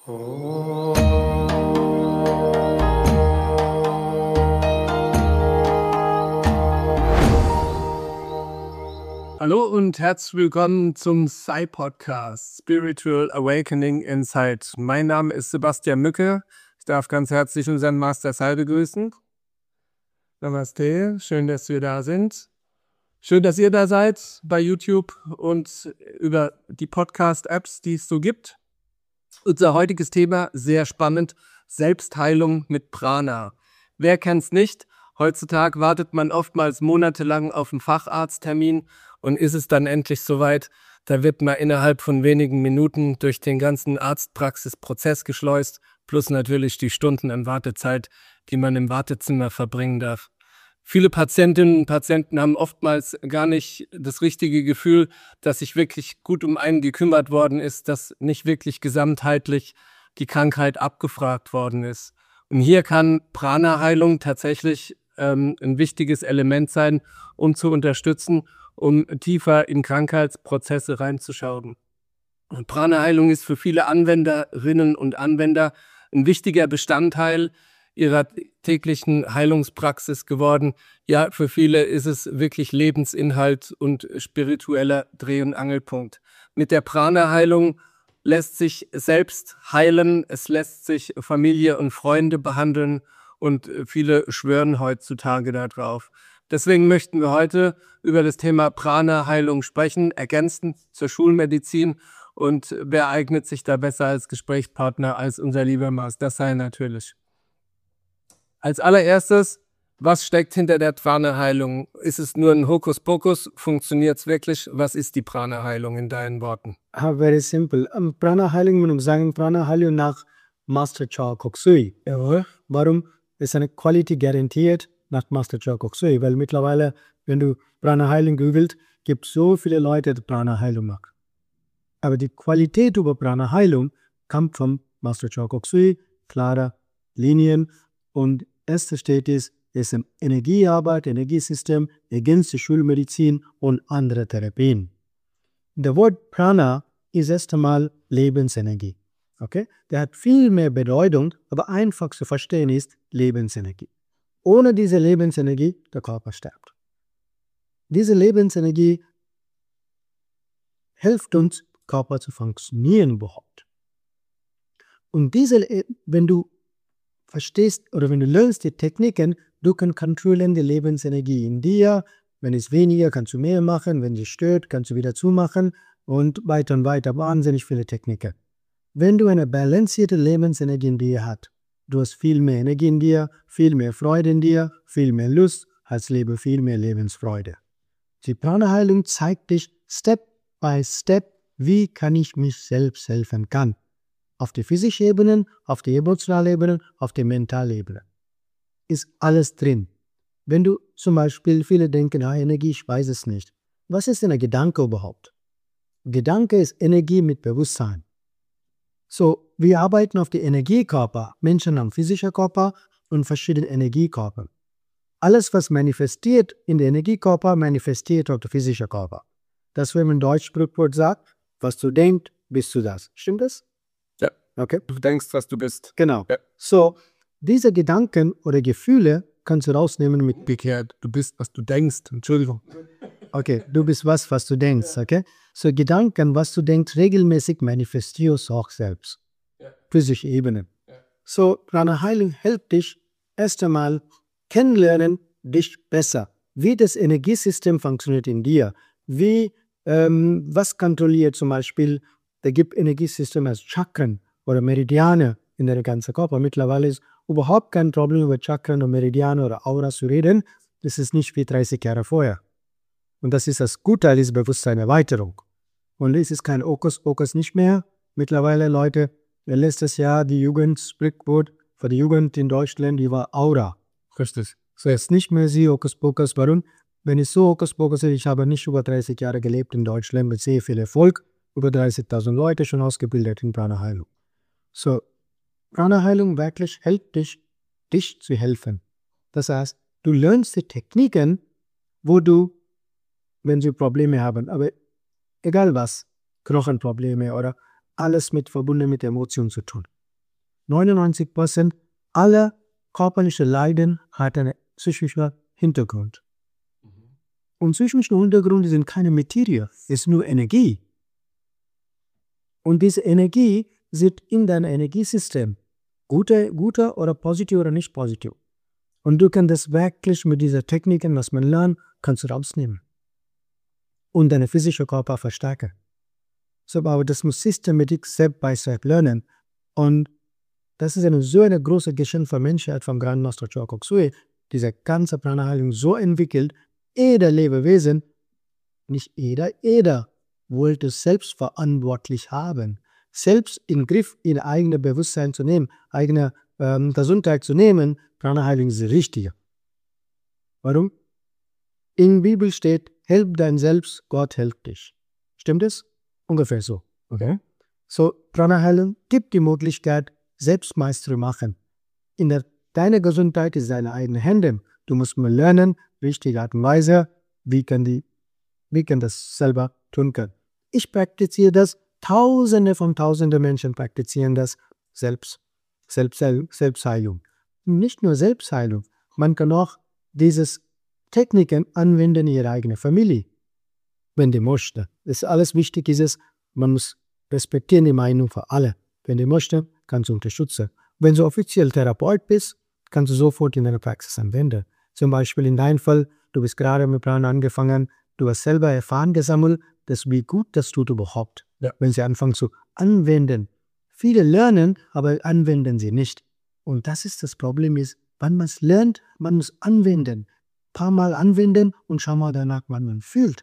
Hallo und herzlich willkommen zum Sai-Podcast Spiritual Awakening Insight. Mein Name ist Sebastian Mücke. Ich darf ganz herzlich unseren Master Sai begrüßen. Namaste, schön, dass wir da sind. Schön, dass ihr da seid bei YouTube und über die Podcast-Apps, die es so gibt. Unser heutiges Thema, sehr spannend, Selbstheilung mit Prana. Wer kennt's nicht? Heutzutage wartet man oftmals monatelang auf einen Facharzttermin und ist es dann endlich soweit, da wird man innerhalb von wenigen Minuten durch den ganzen Arztpraxisprozess geschleust, plus natürlich die Stunden an Wartezeit, die man im Wartezimmer verbringen darf. Viele Patientinnen und Patienten haben oftmals gar nicht das richtige Gefühl, dass sich wirklich gut um einen gekümmert worden ist, dass nicht wirklich gesamtheitlich die Krankheit abgefragt worden ist. Und hier kann Prana-Heilung tatsächlich ein wichtiges Element sein, um zu unterstützen, um tiefer in Krankheitsprozesse reinzuschauen. Und Prana-Heilung ist für viele Anwenderinnen und Anwender ein wichtiger Bestandteil ihrer täglichen Heilungspraxis geworden. Ja, für viele ist es wirklich Lebensinhalt und spiritueller Dreh- und Angelpunkt. Mit der Prana-Heilung lässt sich selbst heilen, es lässt sich Familie und Freunde behandeln und viele schwören heutzutage darauf. Deswegen möchten wir heute über das Thema Prana-Heilung sprechen, ergänzend zur Schulmedizin. Und wer eignet sich da besser als Gesprächspartner als unser lieber Master Sai natürlich. Als allererstes, was steckt hinter der Prana-Heilung? Ist es nur ein Hokuspokus? Funktioniert es wirklich? Was ist die Prana-Heilung in deinen Worten? Very simple. Prana-Heilung, wir sagen Prana-Heilung nach Master Choa Kok Sui. Jawohl. Warum ist eine Quality garantiert nach Master Choa Kok Sui? Weil mittlerweile, wenn du Prana-Heilung googelt, gibt es so viele Leute, die Prana-Heilung machen. Aber die Qualität über Prana-Heilung kommt vom Master Choa Kok Sui, klare Linien. Und erste steht ist im Energiearbeit, Energiesystem, ergänzt die Schulmedizin und andere Therapien. Das Wort Prana ist erst einmal Lebensenergie. Okay? Der hat viel mehr Bedeutung, aber einfach zu verstehen ist Lebensenergie. Ohne diese Lebensenergie, der Körper stirbt. Diese Lebensenergie hilft uns, Körper zu funktionieren überhaupt. Und wenn du verstehst oder wenn du lernst die Techniken, du kannst kontrollieren die Lebensenergie in dir. Wenn es weniger, kannst du mehr machen. Wenn es stört, kannst du wieder zumachen und weiter. Wahnsinnig viele Techniken. Wenn du eine balancierte Lebensenergie in dir hast, du hast viel mehr Energie in dir, viel mehr Freude in dir, viel mehr Lust, als Leben viel mehr Lebensfreude. Die Prana-Heilung zeigt dich Step by Step, wie kann ich mich selbst helfen kann. Auf die physische Ebene, auf die emotionale Ebene, auf die mentale Ebene. Ist alles drin. Wenn du zum Beispiel, viele denken, Energie, ich weiß es nicht. Was ist denn ein Gedanke überhaupt? Gedanke ist Energie mit Bewusstsein. So, wir arbeiten auf die Energiekörper. Menschen haben physische Körper und verschiedene Energiekörper. Alles, was manifestiert in den Energiekörper, manifestiert auf den physischen Körper. Das, wenn man im Deutschsprachwort sagt, was du denkst, bist du das. Stimmt das? Ja. Okay. Du denkst, was du bist. Genau. Ja. So, diese Gedanken oder Gefühle kannst du rausnehmen mit Umgekehrt, du bist, was du denkst. Entschuldigung. Okay, du bist was du denkst, okay? So Gedanken, was du denkst, regelmäßig manifestierst du auch selbst. Ja. Physische Ebene. Ja. So, Prana-Heilung hilft dich erst einmal kennenlernen, dich besser. Wie das Energiesystem funktioniert in dir. Was kontrolliert zum Beispiel, da gibt Energiesystem als Chakren oder Meridiane in der ganzen Körper. Mittlerweile ist überhaupt kein Problem, über Chakren und Meridiane oder Aura zu reden. Das ist nicht wie 30 Jahre vorher. Und das ist das Gute dieser Bewusstseinserweiterung. Und es ist kein Hokuspokus nicht mehr. Mittlerweile, Leute, letztes Jahr die Jugendsprichwort für die Jugend in Deutschland, die war Aura. Richtig. So jetzt nicht mehr sie Hokuspokus. Warum? Wenn es so Hokuspokus ist, ich habe nicht über 30 Jahre gelebt in Deutschland mit sehr viel Erfolg. Über 30.000 Leute schon ausgebildet in Prana-Heilung. So, Prana-Heilung wirklich hilft dich zu helfen. Das heißt, du lernst die Techniken, wo du, wenn sie Probleme haben, aber egal was, Knochenprobleme oder alles verbunden mit Emotionen zu tun. 99% aller körperlichen Leiden hat einen psychischen Hintergrund. Und psychische Hintergründe sind keine Materie, es ist nur Energie. Und diese Energie sitzt in deinem Energiesystem. Guter oder positiv oder nicht positiv. Und du kannst das wirklich mit dieser Techniken, was man lernt, kannst du rausnehmen. Und deinen physischen Körper verstärken. So, aber das muss systematisch Step by Step lernen. Und das ist so eine große Geschenk für Menschheit vom Grandmaster Choa Kok Sui. Diese ganze Prana-Heilung so entwickelt, jeder Lebewesen, nicht jeder wollte selbstverantwortlich haben. Selbst in den Griff in eigenes Bewusstsein zu nehmen, eigene Gesundheit zu nehmen, Prana-Heilung ist richtig. Warum? In der Bibel steht, help dein Selbst, Gott hilft dich. Stimmt es? Ungefähr so. Okay. So, Prana-Heilung gibt die Möglichkeit, Selbstmeister machen. Deine Gesundheit ist deine eigenen Hände. Du musst mal lernen, richtige Art und Weise, wie kann das selber tun können. Ich praktiziere das, Tausende Menschen praktizieren das, Selbstheilung. Nicht nur Selbstheilung, man kann auch diese Techniken anwenden in ihrer eigenen Familie, wenn die möchte. Das alles wichtig ist, man muss respektieren die Meinung von alle. Wenn die möchte, kannst du unterstützen. Wenn du offiziell Therapeut bist, kannst du sofort in deiner Praxis anwenden. Zum Beispiel in deinem Fall, du bist gerade mit Prana angefangen, du hast selber Erfahrung gesammelt, wie gut das tut überhaupt. Ja. Wenn sie anfangen zu anwenden. Viele lernen, aber anwenden sie nicht. Und das ist das Problem, wenn man es lernt, man muss anwenden. Ein paar Mal anwenden und schau mal danach, wann man fühlt.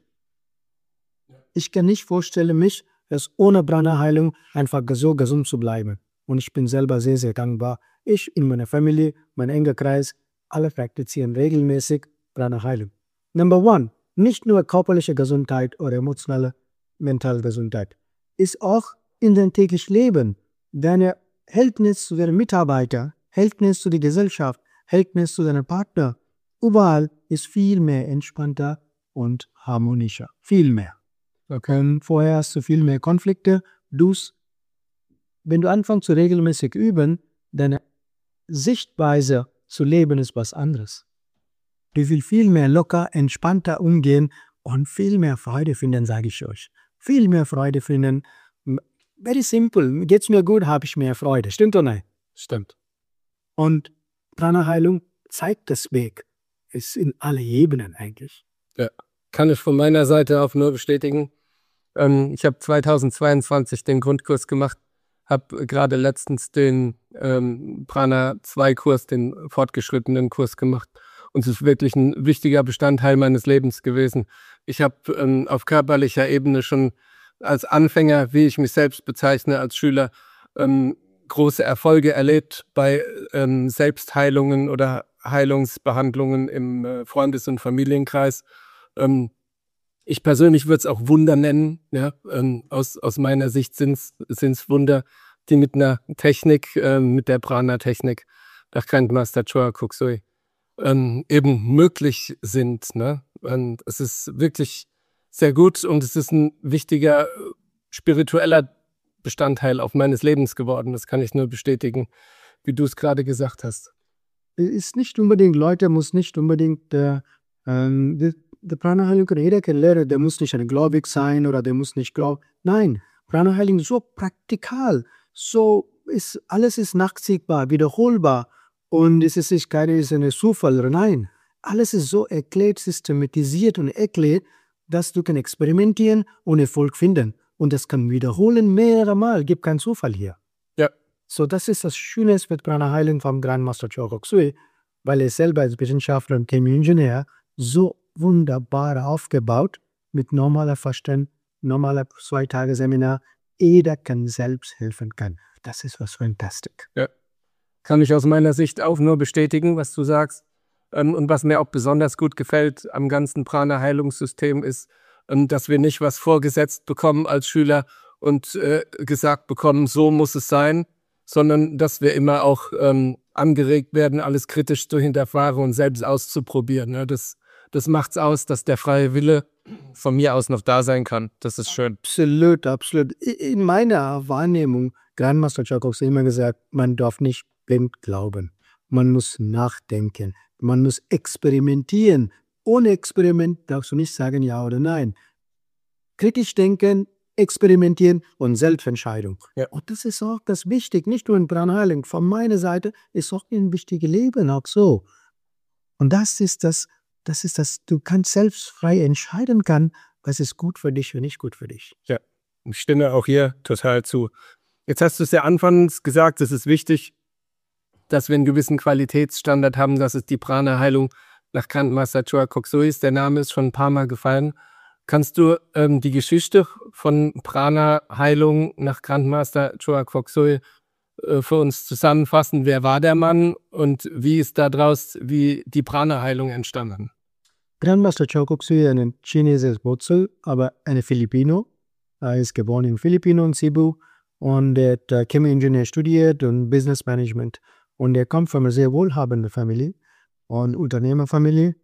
Ich kann nicht vorstellen, mich ohne Prana-Heilung einfach so gesund zu bleiben. Und ich bin selber sehr, sehr dankbar. Ich in meiner Familie, mein enger Kreis, alle praktizieren regelmäßig Prana-Heilung. Number one, nicht nur körperliche Gesundheit oder emotionale, mentale Gesundheit, ist auch in deinem täglichen Leben. Dein Verhältnis zu deinen Mitarbeitern, Verhältnis zu der Gesellschaft, Verhältnis zu deinem Partner, überall ist viel mehr entspannter und harmonischer. Viel mehr. Okay. Vorher hast du viel mehr Konflikte. Wenn du anfängst zu regelmäßig üben, deine Sichtweise zu leben ist was anderes. Du willst viel mehr locker, entspannter umgehen und viel mehr Freude finden, sage ich euch. Viel mehr Freude finden. Very simple. Geht's mir gut, habe ich mehr Freude. Stimmt oder nicht? Stimmt. Und Prana-Heilung zeigt das Weg. Ist in alle Ebenen eigentlich. Ja, kann ich von meiner Seite auf nur bestätigen. Ich habe 2022 den Grundkurs gemacht, habe gerade letztens den Prana 2 Kurs, den fortgeschrittenen Kurs gemacht. Und es ist wirklich ein wichtiger Bestandteil meines Lebens gewesen. Ich habe auf körperlicher Ebene schon als Anfänger, wie ich mich selbst bezeichne, als Schüler, große Erfolge erlebt bei Selbstheilungen oder Heilungsbehandlungen im Freundes- und Familienkreis. Ich persönlich würde es auch Wunder nennen. Ja? Aus meiner Sicht sind es Wunder, die mit einer Technik, mit der Prana-Technik, nach Grandmaster Choa Kok Sui, eben möglich sind. Ne? Und es ist wirklich sehr gut und es ist ein wichtiger spiritueller Bestandteil auch meines Lebens geworden. Das kann ich nur bestätigen, wie du es gerade gesagt hast. Es ist nicht unbedingt, Leute muss nicht unbedingt die Prana-Heilung kann jeder lernen, der muss nicht gläubig sein oder der muss nicht glauben. Nein, Prana-Heilung ist so praktikal, alles ist nachziehbar, wiederholbar und es ist nicht keine Zufall. Nein, alles ist so erklärt, systematisiert und erklärt, dass du kann experimentieren und Erfolg finden. Und das kann wiederholen mehrere Mal, gibt keinen Zufall hier. Ja. So, das ist das Schöne mit Prana-Heilung vom Grandmaster Choa Kok Sui, weil er selber als Wissenschaftler und Chemieingenieur so wunderbar aufgebaut, mit normaler Verstand, normaler 2-Tage-Seminar, jeder kann selbst helfen kann. Das ist was fantastisch. Ja. Kann ich aus meiner Sicht auch nur bestätigen, was du sagst. Und was mir auch besonders gut gefällt am ganzen Prana-Heilungssystem ist, dass wir nicht was vorgesetzt bekommen als Schüler und gesagt bekommen, so muss es sein, sondern dass wir immer auch angeregt werden, alles kritisch zu hinterfragen und selbst auszuprobieren. Ne? Das macht's aus, dass der freie Wille von mir aus noch da sein kann. Das ist schön. Absolut, absolut. In meiner Wahrnehmung, Grandmaster Choa Kok Sui hat immer gesagt, man darf nicht blind glauben. Man muss nachdenken. Man muss experimentieren. Ohne Experiment darfst du nicht sagen ja oder nein. Kritisch denken, experimentieren und Selbstentscheidung. Ja. Und das ist auch das Wichtige, nicht nur in Prana Heilung. Von meiner Seite ist auch ein wichtiges Leben auch so. Und das ist das, du kannst selbst frei entscheiden kann, was ist gut für dich und nicht gut für dich. Ja, ich stimme auch hier total zu. Jetzt hast du es ja anfangs gesagt, es ist wichtig, dass wir einen gewissen Qualitätsstandard haben, dass es die Prana-Heilung nach Grandmaster Choa Kok Sui ist. Der Name ist schon ein paar Mal gefallen. Kannst du die Geschichte von Prana-Heilung nach Grandmaster Choa Kok Sui für uns zusammenfassen? Wer war der Mann und wie ist daraus die Prana-Heilung entstanden? Grandmaster Choa Kok Sui ist eine chinesische Wurzel, aber ein Filipino. Er ist geboren in Filipino in Cebu und er hat Chemieingenieur studiert und Business Management. Und er kommt von einer sehr wohlhabenden Familie und Unternehmerfamilie.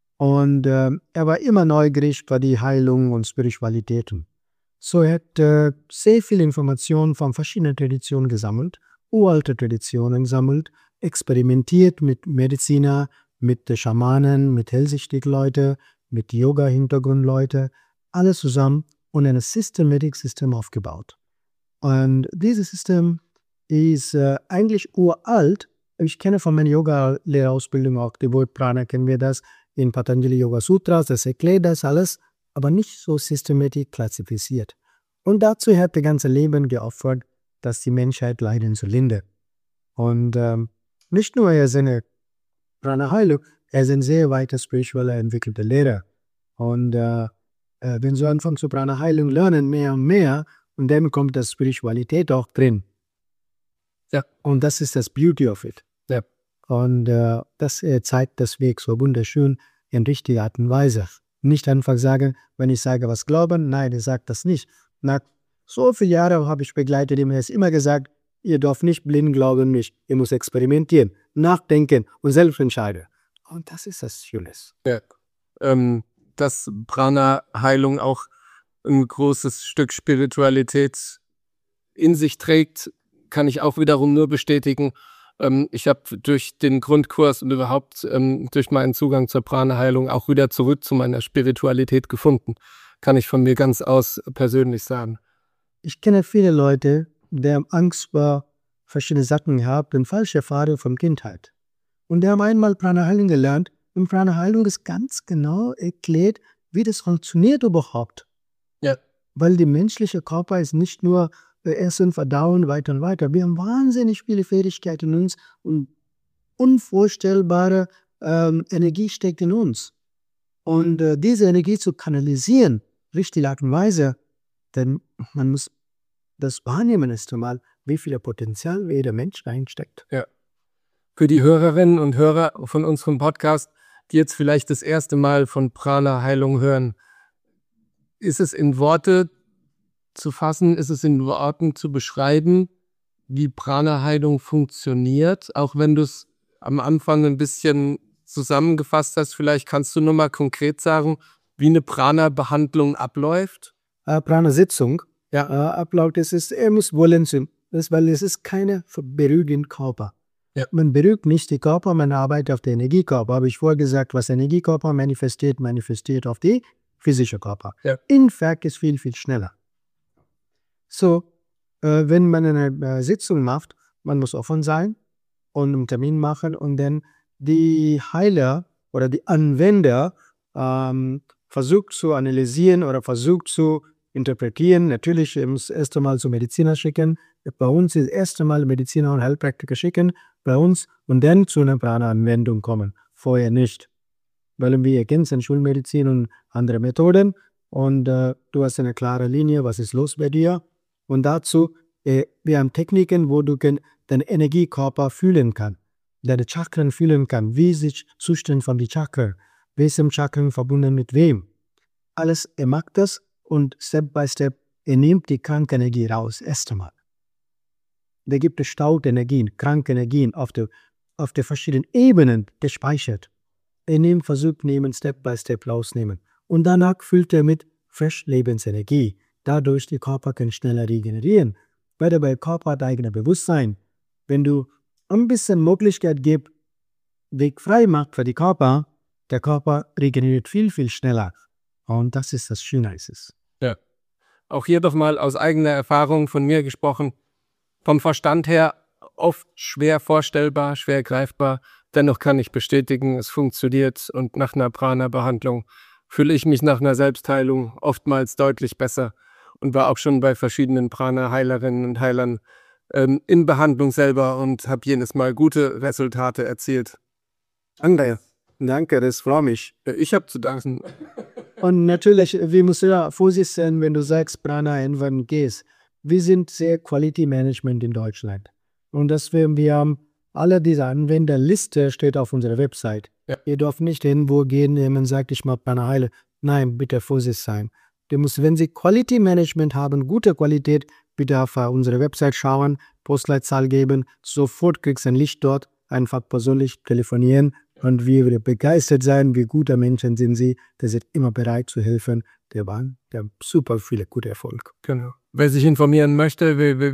Und er war immer neugierig für die Heilung und Spiritualitäten. So er hat sehr viel Informationen von verschiedenen Traditionen gesammelt, uralte Traditionen gesammelt, experimentiert mit Mediziner, mit Schamanen, mit Hellsichtig-Leute, mit Yoga-Hintergrund-Leute, alles zusammen und ein System aufgebaut. Und dieses System ist eigentlich uralt. Ich kenne von meiner Yoga-Lehrerausbildung auch die Wort Prana, kennen wir das in Patanjali Yoga Sutras, das erklärt das alles, aber nicht so systematisch klassifiziert. Und dazu hat das ganze Leben geopfert, dass die Menschheit leiden zu lindern. Und nicht nur er ist eine Prana-Heilung, er ist ein sehr weiter spiritueller entwickelter Lehrer. Und wenn Sie anfangen zu Prana-Heilung lernen, mehr und mehr, und dann kommt das Spiritualität auch drin. Ja. Und das ist das Beauty of it. Ja. Und das zeigt das Weg so wunderschön in richtiger Art und Weise. Nicht einfach sagen, wenn ich sage, was glauben, nein, ich sage das nicht. Nach so vielen Jahren habe ich begleitet, ihm ist immer gesagt, ihr dürft nicht blind glauben, nicht. Ihr müsst experimentieren, nachdenken und selbst entscheiden. Und das ist das Schönes. Ja. Dass Prana-Heilung auch ein großes Stück Spiritualität in sich trägt, kann ich auch wiederum nur bestätigen. Ich habe durch den Grundkurs und überhaupt durch meinen Zugang zur Prana-Heilung auch wieder zurück zu meiner Spiritualität gefunden. Kann ich von mir ganz aus persönlich sagen. Ich kenne viele Leute, die haben Angst vor verschiedenen Sachen gehabt und falsche Erfahrungen von Kindheit. Und die haben einmal Prana-Heilung gelernt und Prana-Heilung ist ganz genau erklärt, wie das funktioniert überhaupt. Ja. Weil der menschliche Körper ist nicht nur Essen, Verdauen, weiter und weiter. Wir haben wahnsinnig viele Fähigkeiten in uns und unvorstellbare Energie steckt in uns. Und diese Energie zu kanalisieren, richtige Art und Weise, denn man muss das wahrnehmen erst einmal, wie viel Potenzial jeder Mensch reinsteckt. Ja. Für die Hörerinnen und Hörer von unserem Podcast, die jetzt vielleicht das erste Mal von Prana-Heilung hören, ist es in Worte zu fassen, ist es in Worten zu beschreiben, wie Prana-Heilung funktioniert, auch wenn du es am Anfang ein bisschen zusammengefasst hast. Vielleicht kannst du nur mal konkret sagen, wie eine Prana-Behandlung abläuft? Prana-Sitzung, abläuft, er muss wollen, weil es ist keine beruhigende Körper. Ja. Man beruhigt nicht die Körper, man arbeitet auf den Energiekörper. Habe ich vorher gesagt, was der Energiekörper manifestiert auf die physische Körper. Ja. Infekt ist viel, viel schneller. So, wenn man eine Sitzung macht, man muss offen sein und einen Termin machen und dann die Heiler oder die Anwender versucht zu analysieren oder versucht zu interpretieren. Natürlich muss erst einmal zu Mediziner schicken. Bei uns ist erst einmal Mediziner und Heilpraktiker schicken bei uns und dann zu einer Prana-Anwendung kommen. Vorher nicht. Weil wir ergänzen Schulmedizin und andere Methoden und du hast eine klare Linie, was ist los bei dir. Und dazu, wir haben Techniken, wo du deinen Energiekörper fühlen kannst, deine Chakren fühlen kannst, wie sich Zustand von den Chakren, welchem Chakren verbunden mit wem. Alles, er macht das und Step by Step, er nimmt die kranke Energie raus, erst einmal. Da gibt es Staudenergien, kranke Energien auf der verschiedenen Ebenen gespeichert. Er versucht nehmen, Step by Step rausnehmen. Und danach füllt er mit frisch Lebensenergie. Dadurch der Körper kann schneller regenerieren. Weil der Körper hat eigenes Bewusstsein. Wenn du ein bisschen Möglichkeit gibst, Weg frei macht für den Körper, der Körper regeneriert viel, viel schneller. Und das ist das Schöne. Ja. Auch hier doch mal aus eigener Erfahrung von mir gesprochen. Vom Verstand her oft schwer vorstellbar, schwer greifbar. Dennoch kann ich bestätigen, es funktioniert und nach einer Prana-Behandlung fühle ich mich nach einer Selbstheilung oftmals deutlich besser und war auch schon bei verschiedenen Prana-Heilerinnen und Heilern in Behandlung selber und habe jedes Mal gute Resultate erzielt. Danke, das freut mich. Ich habe zu danken. Und natürlich, wir müssen ja vorsichtig sein, wenn du sagst, Prana irgendwann gehst. Wir sind sehr Quality Management in Deutschland. Und deswegen, wir haben alle diese Anwenderliste steht auf unserer Website. Ja. Ihr dürft nicht irgendwo gehen, jemand sagt, ich mag Prana Heile. Nein, bitte vorsichtig sein. Du musst, wenn Sie Quality Management haben, gute Qualität, bitte auf unsere Website schauen, Postleitzahl geben, sofort kriegst du ein Licht dort, einfach persönlich telefonieren und wir begeistert sein, wie gute Menschen sind sie, die sind immer bereit zu helfen, die haben super viele gute Erfolg. Genau. Wer sich informieren möchte,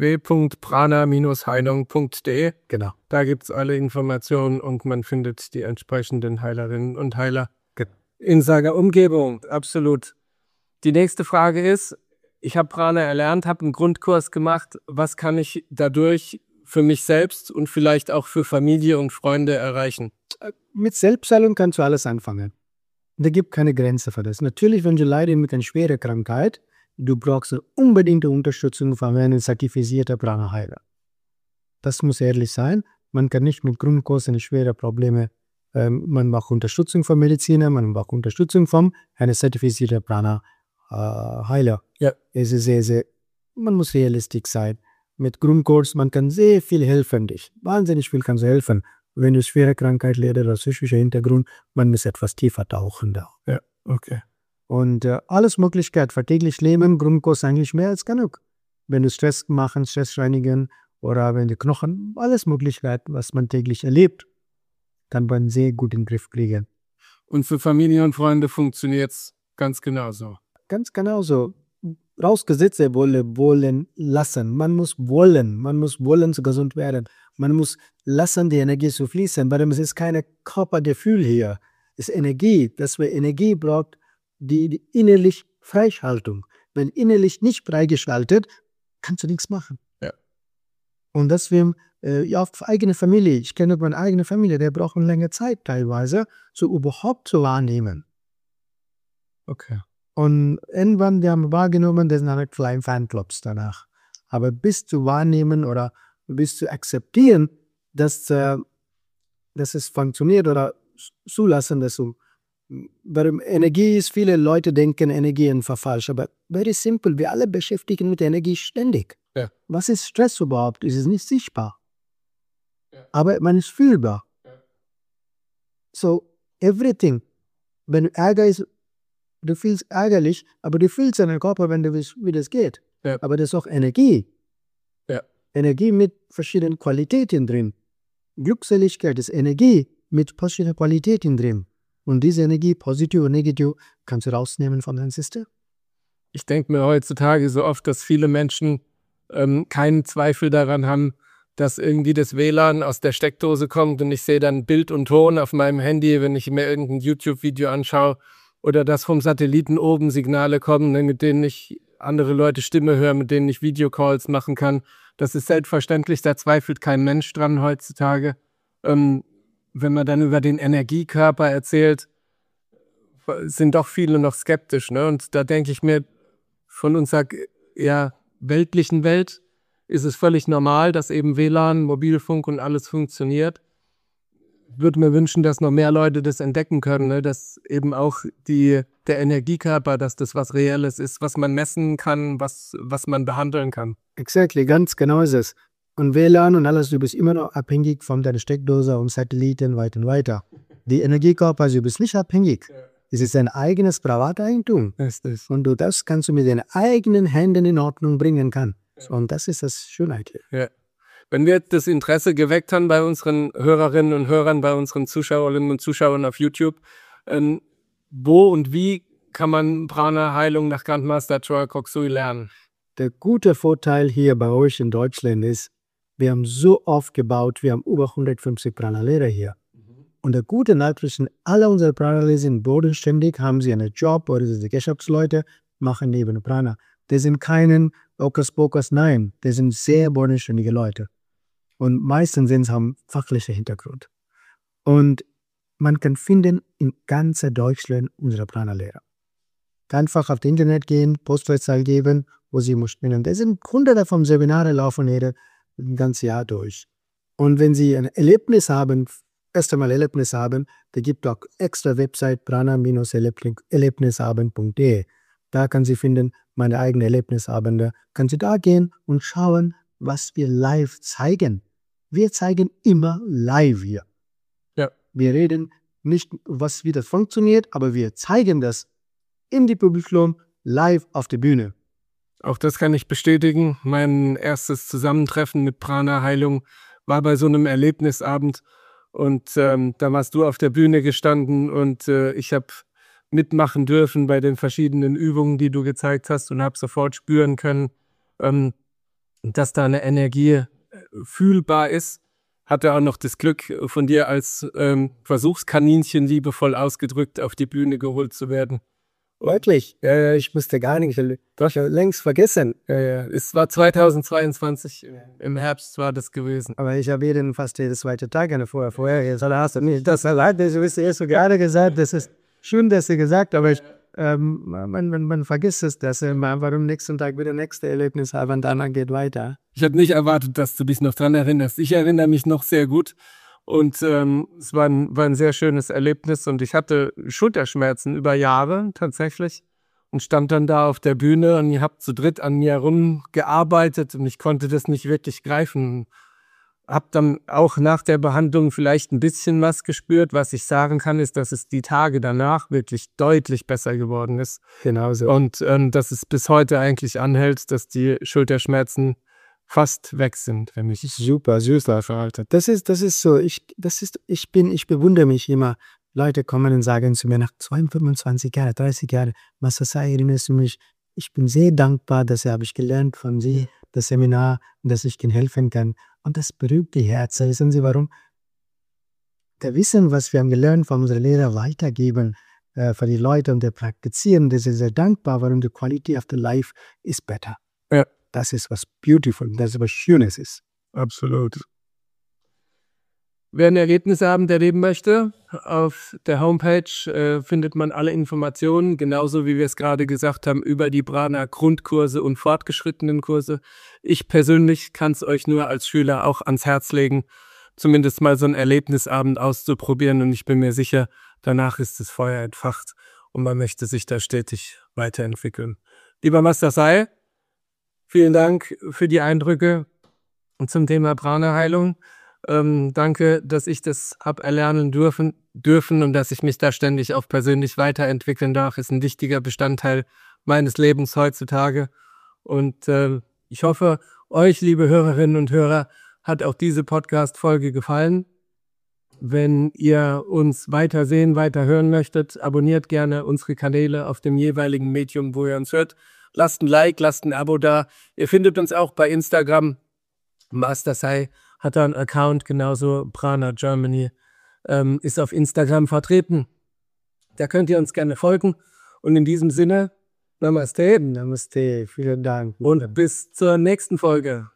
www.prana-heilung.de. Genau. Da gibt es alle Informationen und man findet die entsprechenden Heilerinnen und Heiler in seiner Umgebung. Absolut. Die nächste Frage ist, ich habe Prana erlernt, habe einen Grundkurs gemacht. Was kann ich dadurch für mich selbst und vielleicht auch für Familie und Freunde erreichen? Mit Selbstheilung kannst du alles anfangen. Da gibt keine Grenze für das. Natürlich, wenn du leidest mit einer schweren Krankheit, du brauchst unbedingt Unterstützung von einem zertifizierten Prana-Heiler. Das muss ehrlich sein. Man kann nicht mit Grundkurs eine schwere Probleme. Man braucht Unterstützung von Mediziner, man braucht Unterstützung von einem zertifizierten Prana-Heiler. Ja. Es ist man muss realistisch sein. Mit Grundkurs, man kann sehr viel helfen dich. Wahnsinnig viel kannst du helfen. Wenn du schwere Krankheit leidest oder psychischer Hintergrund, man muss etwas tiefer tauchen da. Ja, okay. Und alles Möglichkeit für täglich Leben, Grundkurs eigentlich mehr als genug. Wenn du Stress machen, Stress reinigen oder wenn die Knochen, alles Möglichkeit, was man täglich erlebt, kann man sehr gut in den Griff kriegen. Und für Familie und Freunde funktioniert es ganz genauso. Ganz genauso. Rausgesetzt, wollen lassen. Man muss wollen zu gesund werden. Man muss lassen, die Energie zu fließen, weil es ist kein Körpergefühl hier. Es ist Energie, dass man Energie braucht, die innerlich Freischaltung. Wenn innerlich nicht freigeschaltet, kannst du nichts machen. Ja. Und deswegen, auf eigene Familie, ich kenne meine eigene Familie, der braucht eine lange Zeit teilweise, so überhaupt zu wahrnehmen. Okay. Und irgendwann, die haben wahrgenommen, das sind halt kleine Fanclubs danach. Aber bis zu wahrnehmen oder bis zu akzeptieren, dass es funktioniert oder zulassen, dass weil Energie ist, viele Leute denken, Energie ist falsch, aber very simple, wir alle beschäftigen mit Energie ständig. Ja. Was ist Stress überhaupt? Es ist nicht sichtbar. Ja. Aber man ist fühlbar. Ja. So, everything. Wenn Ärger ist, du fühlst ärgerlich, aber du fühlst deinen Körper, wenn du willst, wie das geht. Ja. Aber das ist auch Energie. Ja. Energie mit verschiedenen Qualitäten drin. Glückseligkeit ist Energie mit verschiedenen Qualitäten drin. Und diese Energie, positiv und negativ, kannst du rausnehmen von deinem System. Ich denke mir heutzutage so oft, dass viele Menschen keinen Zweifel daran haben, dass irgendwie das WLAN aus der Steckdose kommt und ich sehe dann Bild und Ton auf meinem Handy, wenn ich mir irgendein YouTube-Video anschaue, oder dass vom Satelliten oben Signale kommen, mit denen ich andere Leute Stimme höre, mit denen ich Videocalls machen kann. Das ist selbstverständlich, da zweifelt kein Mensch dran heutzutage. Wenn man dann über den Energiekörper erzählt, sind doch viele noch skeptisch. Ne? Und da denke ich mir, von unserer weltlichen Welt ist es völlig normal, dass eben WLAN, Mobilfunk und alles funktioniert. Ich würde mir wünschen, dass noch mehr Leute das entdecken können, ne? Dass eben auch der Energiekörper, dass das was Reelles ist, was man messen kann, was man behandeln kann. Exactly, ganz genau ist es. Und WLAN und alles, du bist immer noch abhängig von deiner Steckdose und Satelliten weiter und weiter. Die Energiekörper, du bist nicht abhängig. Ja. Es ist dein eigenes Privateigentum. Und das kannst du mit deinen eigenen Händen in Ordnung bringen kann. Ja. Und das ist das Schönheit hier. Ja. Wenn wir das Interesse geweckt haben bei unseren Hörerinnen und Hörern, bei unseren Zuschauerinnen und Zuschauern auf YouTube, wo und wie kann man Prana-Heilung nach Grandmaster Choa Kok Sui lernen? Der gute Vorteil hier bei euch in Deutschland ist, wir haben so oft gebaut, wir haben über 150 Prana-Lehrer hier. Und der gute Nachricht, alle unsere Prana-Lehrer sind bodenständig, haben sie einen Job oder sind Geschäftsleute, machen neben Prana. Die sind keinen Hokuspokus, nein, die sind sehr bodenständige Leute. Und meistens haben fachlichen Hintergrund. Und man kann finden in ganz Deutschland unsere Prana-Lehrer. Einfach auf das Internet gehen, Postleitzahl geben, wo sie möchten. Das sind hunderte von Seminare laufen hier ein ganzes Jahr durch. Und wenn sie ein Erlebnis haben, erst einmal Erlebnis haben, da gibt es auch extra Website prana-erlebnisabend.de. Da kann sie finden, meine eigenen Erlebnisabende. Kann sie da gehen und schauen, was wir live zeigen. Wir zeigen immer live hier. Ja. Wir reden nicht, wie das funktioniert, aber wir zeigen das in die Publikum live auf der Bühne. Auch das kann ich bestätigen. Mein erstes Zusammentreffen mit Prana-Heilung war bei so einem Erlebnisabend. Und da warst du auf der Bühne gestanden und ich habe mitmachen dürfen bei den verschiedenen Übungen, die du gezeigt hast und habe sofort spüren können, dass da eine Energie fühlbar ist. Hatte auch noch das Glück, von dir als Versuchskaninchen liebevoll ausgedrückt auf die Bühne geholt zu werden. Wirklich? Ich musste gar nicht. Ich habe längst vergessen. Es war 2022, im Herbst war das gewesen. Aber ich habe fast jeden zweiten Tag vorher. Hast du nicht das gesagt, du hast erst so gerade gesagt, das ist schön, dass du gesagt hast, aber man vergisst es, dass man am nächsten Tag wieder nächste Erlebnis haben und dann geht weiter. Ich habe nicht erwartet, dass du dich noch dran erinnerst. Ich erinnere mich noch sehr gut. Und es war ein sehr schönes Erlebnis und ich hatte Schulterschmerzen über Jahre tatsächlich und stand dann da auf der Bühne und ihr habt zu dritt an mir rumgearbeitet und ich konnte das nicht wirklich greifen. Hab dann auch nach der Behandlung vielleicht ein bisschen was gespürt. Was ich sagen kann, ist, dass es die Tage danach wirklich deutlich besser geworden ist. Genauso. Und dass es bis heute eigentlich anhält, dass die Schulterschmerzen fast weg sind für mich. Super, Alter. Das ist so, ich bewundere mich immer. Leute kommen und sagen zu mir nach 25 Jahren, 30 Jahren, Master Sai, erinnerst du mich? Ich bin sehr dankbar, dass habe ich gelernt von Sie, das Seminar, dass ich Ihnen helfen kann. Und das berührt die Herzen. Wissen Sie warum? Der Wissen, was wir haben gelernt von unseren Lehrern, weitergeben für die Leute und die praktizieren. Das ist sehr dankbar, warum die Quality of the Life is better. Ja. Das ist was beautiful, das ist was Schönes ist. Absolut. Wer ein Erlebnisabend erleben möchte, auf der Homepage findet man alle Informationen, genauso wie wir es gerade gesagt haben, über die Prana Grundkurse und fortgeschrittenen Kurse. Ich persönlich kann es euch nur als Schüler auch ans Herz legen, zumindest mal so einen Erlebnisabend auszuprobieren und ich bin mir sicher, danach ist das Feuer entfacht und man möchte sich da stetig weiterentwickeln. Lieber Master Sai, vielen Dank für die Eindrücke zum Thema Prana-Heilung. Danke, dass ich das habe erlernen dürfen und dass ich mich da ständig auch persönlich weiterentwickeln darf. Ist ein wichtiger Bestandteil meines Lebens heutzutage. Und ich hoffe, euch, liebe Hörerinnen und Hörer, hat auch diese Podcast-Folge gefallen. Wenn ihr uns weiter sehen, weiter hören möchtet, abonniert gerne unsere Kanäle auf dem jeweiligen Medium, wo ihr uns hört. Lasst ein Like, lasst ein Abo da. Ihr findet uns auch bei Instagram. Master Sai hat da einen Account, genauso Prana Germany ist auf Instagram vertreten. Da könnt ihr uns gerne folgen. Und in diesem Sinne, Namaste. Namaste, vielen Dank. Und bis zur nächsten Folge.